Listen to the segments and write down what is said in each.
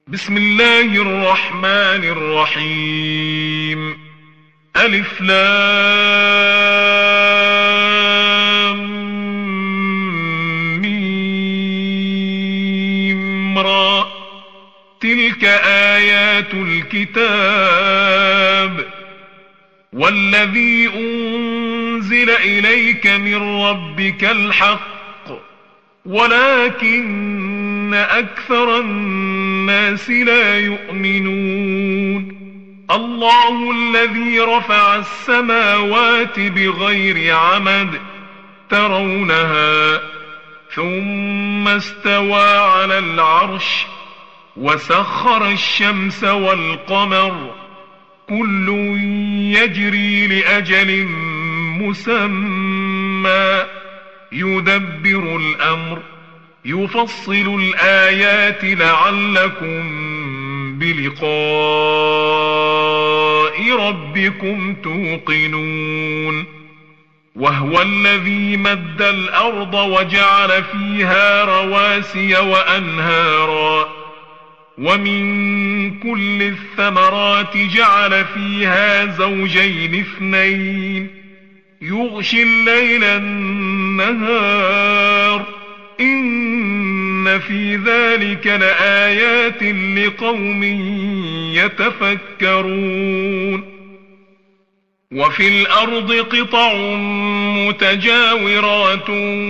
بسم الله الرحمن الرحيم. ألف لام ميم را. تلك آيات الكتاب والذي أنزل إليك من ربك الحق ولكن أكثر الناس لا يؤمنون. الله الذي رفع السماوات بغير عمد ترونها ثم استوى على العرش وسخر الشمس والقمر كل يجري لأجل مسمى يدبر الأمر يفصل الآيات لعلكم بلقاء ربكم توقنون. وهو الذي مد الأرض وجعل فيها رواسي وأنهارا ومن كل الثمرات جعل فيها زوجين اثنين يغشي الليل النهار إن في ذلك لآيات لقوم يتفكرون. وفي الأرض قطع متجاورات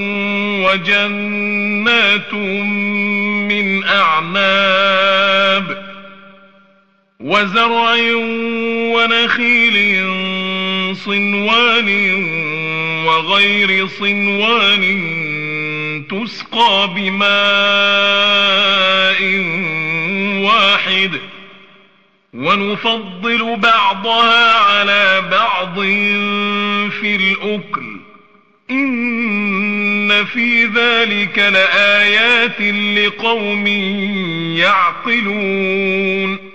وجنات من أعناب وزرع ونخيل صنوان وغير صنوان تسقى بماء واحد ونفضل بعضها على بعض في الأكل إن في ذلك لآيات لقوم يعقلون.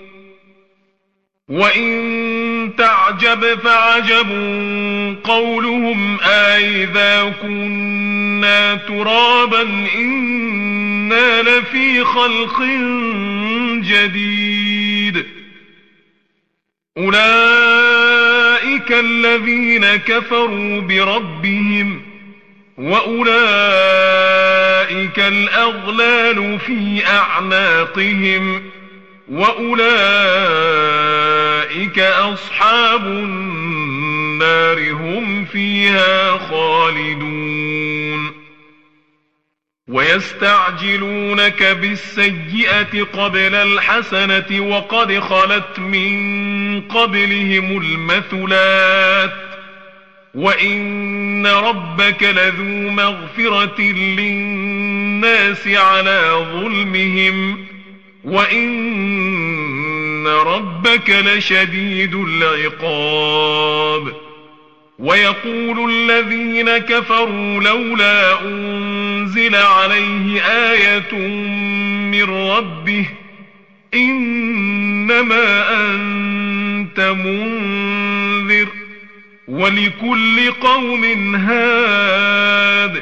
وإن تعجب فعجب قولهم أإذا كنا ترابا إنا لفي خلق جديد. أولئك الذين كفروا بربهم وأولئك الأغلال في أعناقهم وأولئك أصحاب النار هم فيها خالدون. ويستعجلونك بالسيئة قبل الحسنة وقد خلت من قبلهم المثلات وإن ربك لذو مغفرة للناس على ظلمهم وإن ربك لشديد العقاب. ويقول الذين كفروا لولا أنزل عليه آية من ربه إنما أنت منذر ولكل قوم هاد.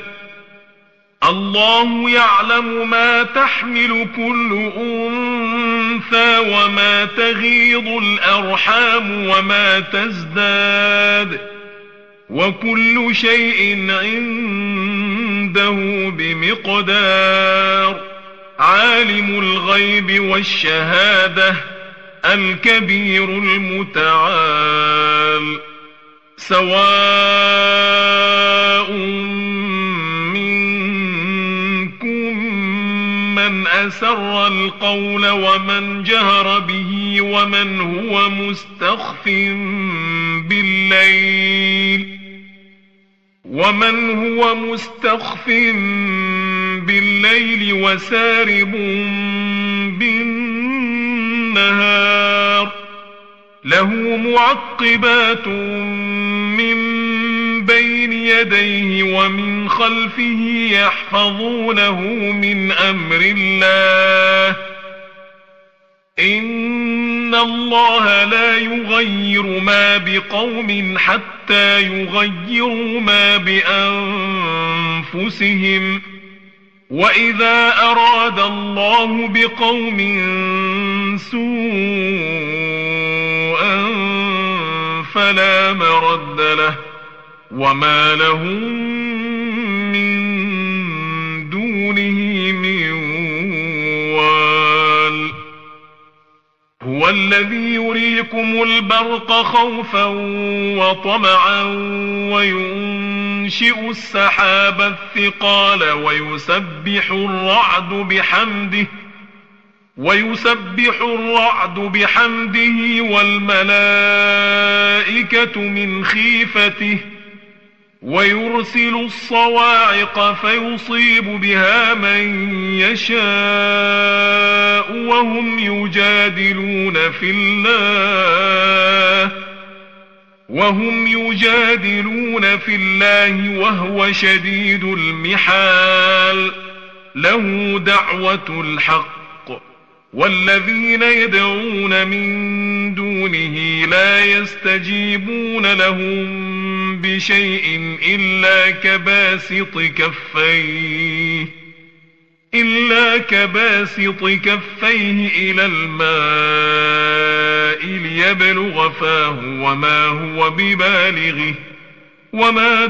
الله يعلم ما تحمل كل أنثى وما تغيض الأرحام وما تزداد وكل شيء عنده بمقدار. عالم الغيب والشهادة الكبير المتعال. سواء من أسر القول ومن جهر به ومن هو مستخف بالليل وسارب بالنهار. له معقبات من بين يديه ومن خلفه يحفظونه من أمر الله. إن الله لا يغير ما بقوم حتى يغيروا ما بأنفسهم وإذا أراد الله بقوم سوءا فلا مرد له وما لهم من دونه من وال هو الذي يريكم البرق خوفا وطمعا وينشئ السحاب الثقال ويسبح الرعد بحمده والملائكة من خيفته ويرسل الصواعق فيصيب بها من يشاء وهم يجادلون في الله وهو شديد المحال له دعوة الحق والذين يدعون من دونه لا يستجيبون لهم بشيء إلا كباسط كفيه إلى الماء ليبلغ فاه وما هو ببالغه وما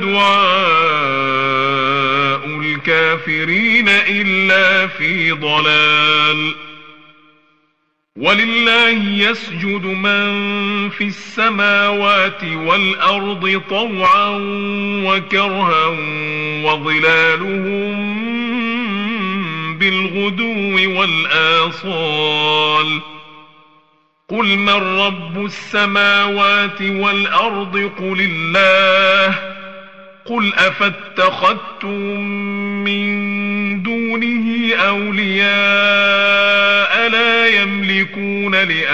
دعاء الكافرين إلا في ضلال ولله يسجد من في السماوات والأرض طوعا وكرها وظلالهم بالغدو والآصال قل من رب السماوات والأرض قل الله قل أفاتخذتم من دونه أولياء لا يملكون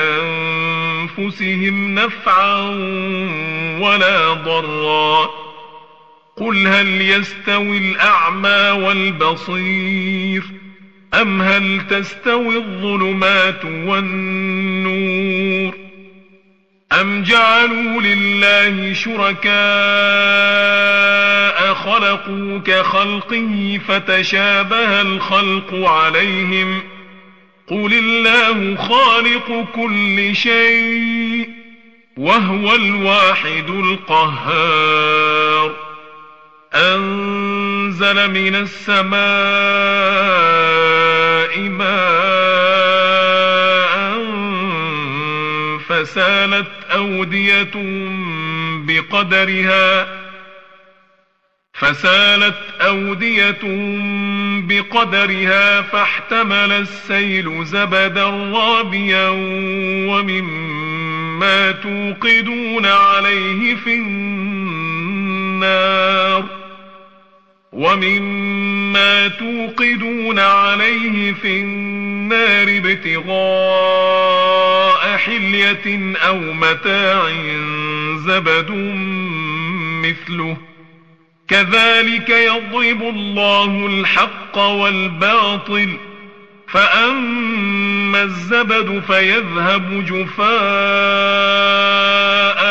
لأنفسهم نفعا ولا ضرا قل هل يستوي الأعمى والبصير أم هل تستوي الظلمات والنور أم جعلوا لله شركاء خلقوا كخلقه فتشابه الخلق عليهم قل الله خالق كل شيء وهو الواحد القهار أنزل من السماء ماء فسالت أودية بقدرها فاحتمل السيل زبدا رابيا ومما توقدون عليه في النار ابتغاء حلية أو متاع زبد مثله كذلك يضرب الله الحق والباطل فأما الزبد فيذهب جفاء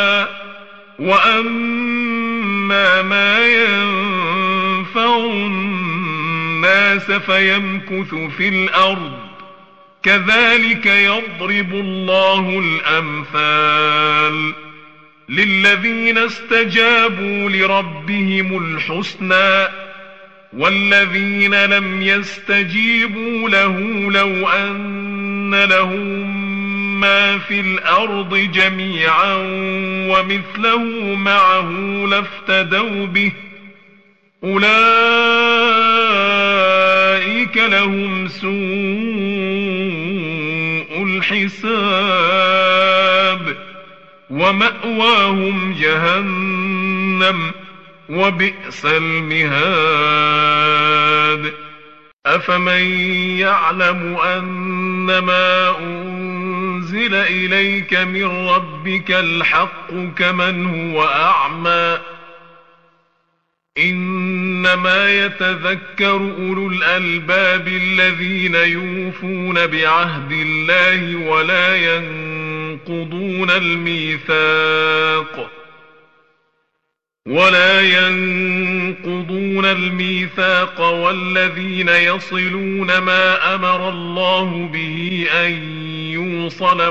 وأما ما ينفع الناس فيمكث في الأرض كذلك يضرب الله الأمثال للذين استجابوا لربهم الحسنى والذين لم يستجيبوا له لو أن لهم ما في الأرض جميعا ومثله معه لافتدوا به أولئك لهم سوء الحساب ومأواهم جهنم وبئس المهاد أفمن يعلم أنما أنزل إليك من ربك الحق كمن هو أعمى إنما يتذكر أولو الألباب الذين يوفون بعهد الله ولا ينقضون الميثاق والذين يصلون ما أمر الله به أن يوصل يوصل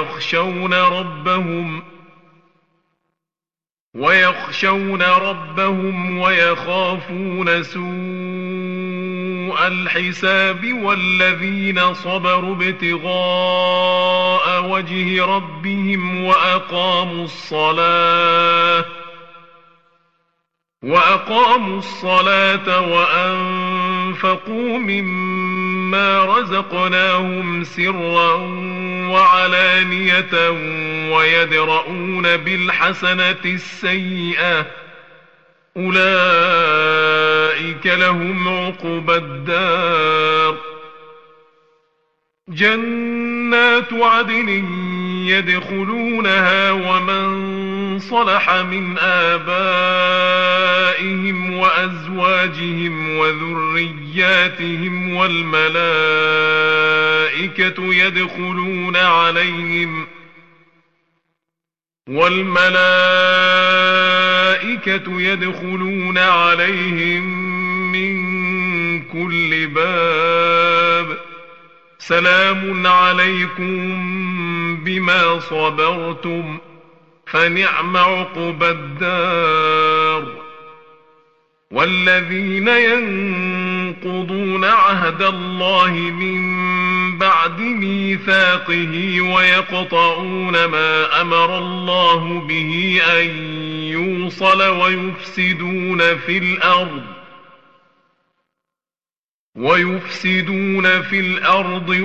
ويخشون ربهم ويخافون سوء الحساب والذين صبروا ابتغاء وجه ربهم وأقاموا الصلاة وأنفقوا مما رزقناهم سرا وعلانية ويدرؤون بالحسنة السيئة أولئك لهم عقبى الدار جنات عدن يدخلونها ومن صلح من آبائهم وأزواجهم وذرياتهم والملائكة يدخلون عليهم من كل باب سلام عليكم بما صبرتم فنعم عقبى الدار والذين ينقضون عهد الله من بعد ميثاقه ويقطعون ما أمر الله به أن يوصل ويفسدون في الأرض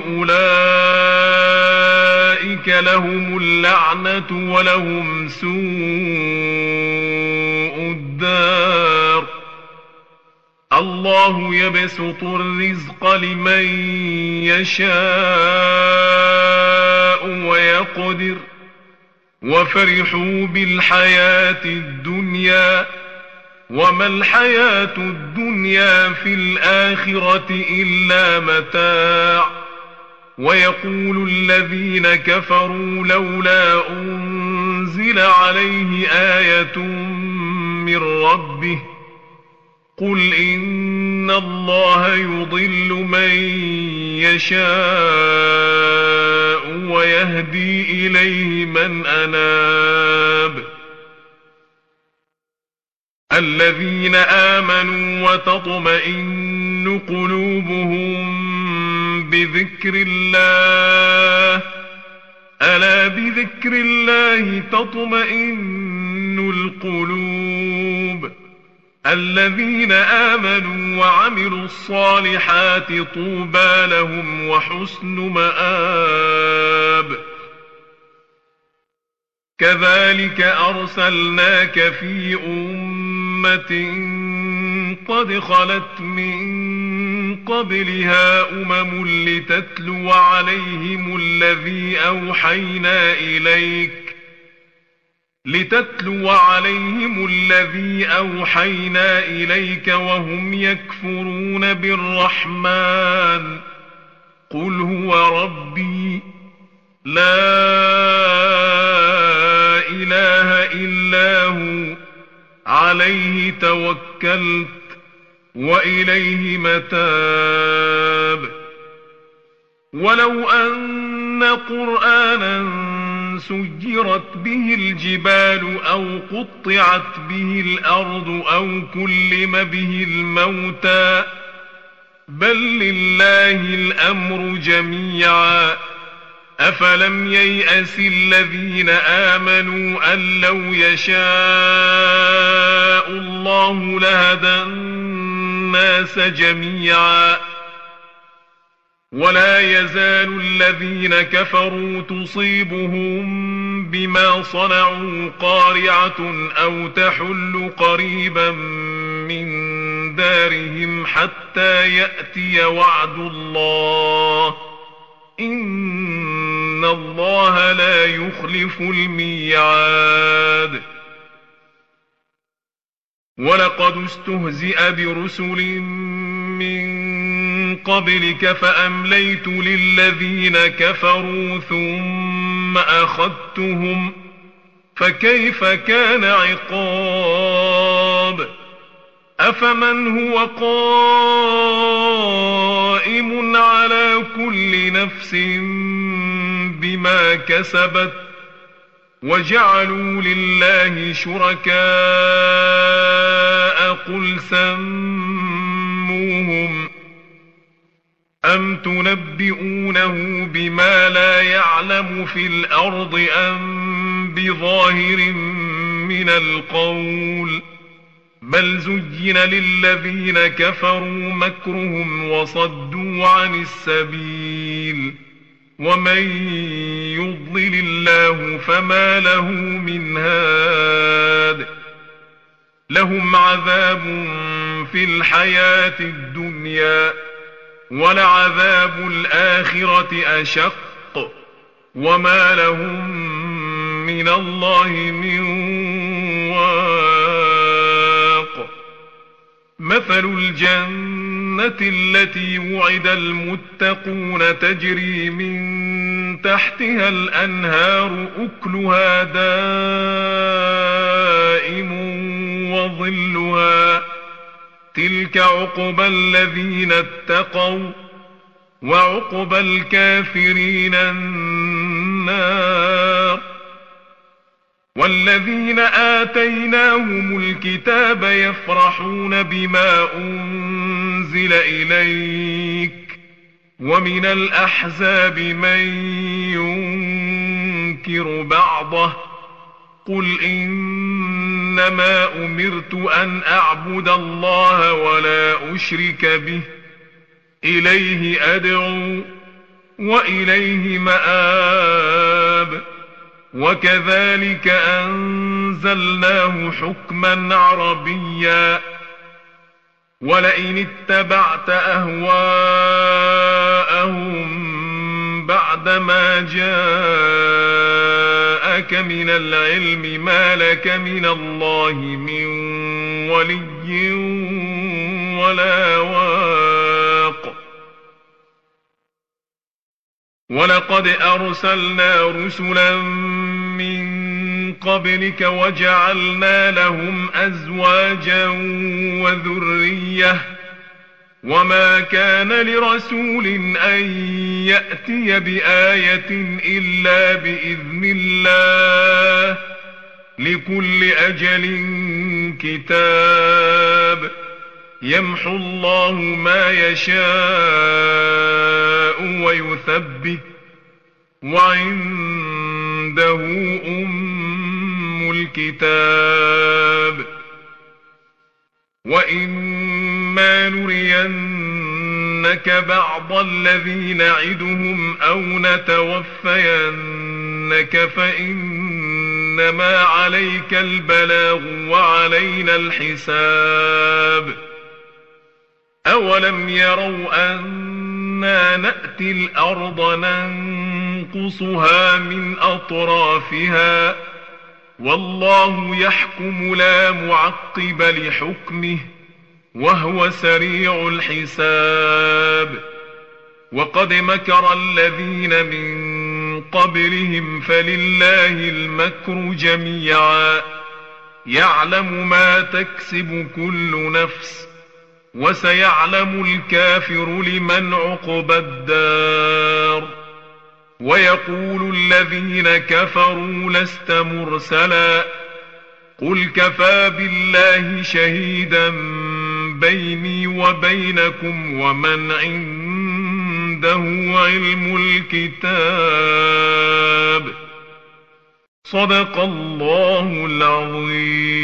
أولئك لهم اللعنة ولهم سوء الدار الله يبسط الرزق لمن يشاء ويقدر وفرحوا بالحياة الدنيا وما الحياة الدنيا في الآخرة إلا متاع ويقول الذين كفروا لولا أنزل عليه آية من ربه قل إن الله يضل من يشاء ويهدي إليه من أناب الذين آمنوا وتطمئن قلوبهم بذكر الله ألا بذكر الله تطمئن القلوب الذين آمنوا وعملوا الصالحات طوبى لهم وحسن مآب كذلك أرسلناك في أمة قد خلت من قبلها لتتلو عليهم الذي أوحينا إليك وهم يكفرون بالرحمن قل هو ربي لا إله إلا هو عليه توكلت وإليه متاب ولو أن قرآنا سجرت به الجبال أو قطعت به الأرض أو كلم به الموتى بل لله الأمر جميعا أفلم ييأس الذين آمنوا أن لو يشاء الله لهدى الناس جميعا ولا يزال الذين كفروا تصيبهم بما صنعوا قارعة أو تحل قريبا من دارهم حتى يأتي وعد الله إن الله لا يخلف الميعاد ولقد استهزئ برسل من قبلك فأمليت للذين كفروا ثم أخذتهم فكيف كان عقاب أفمن هو قائم على كل نفس بما بما كسبت وجعلوا لله شركاء قل سموهم أم تنبئونه بما لا يعلم في الأرض أم بظاهر من القول بل زين للذين كفروا مكرهم وصدوا عن السبيل ومن يضلل الله فما له من هاد لهم عذاب في الحياة الدنيا ولعذاب الآخرة أشق وما لهم من الله من واق مثل الجنة التي وعد المتقون تجري من تحتها الأنهار أكلها دائم وظلها تلك عقبى الذين اتقوا وعقبى الكافرين النار والذين آتيناهم الكتاب يفرحون بما أنزل إليك ومن الأحزاب من ينكر بعضه قل إنما أمرت أن أعبد الله ولا أشرك به إليه أدعو وإليه مآب وكذلك أنزلناه حكما عربيا ولئن اتبعت أهواءهم بعدما جاءك من العلم ما لك من الله من ولي ولا واق ولقد أرسلنا رسلا من قبلك وجعلنا لهم أزواجا وذرية وما كان لرسول أن يأتي بآية إلا بإذن الله لكل أجل كتاب يمحو الله ما يشاء ويثبت وعنده أم الكتاب وإما نرينك بعض الذي نعدهم أو نتوفينك فإنما عليك البلاغ وعلينا الحساب أولم يروا أنا نأتي الأرض ننقصها من أطرافها والله يحكم لا معقب لحكمه وهو سريع الحساب وقد مكر الذين من قبلهم فلله المكر جميعا يعلم ما تكسب كل نفس وسيعلم الكافر لمن عقبى الدار ويقول الذين كفروا لست مرسلا قل كفى بالله شهيدا بيني وبينكم ومن عنده علم الكتاب صدق الله العظيم.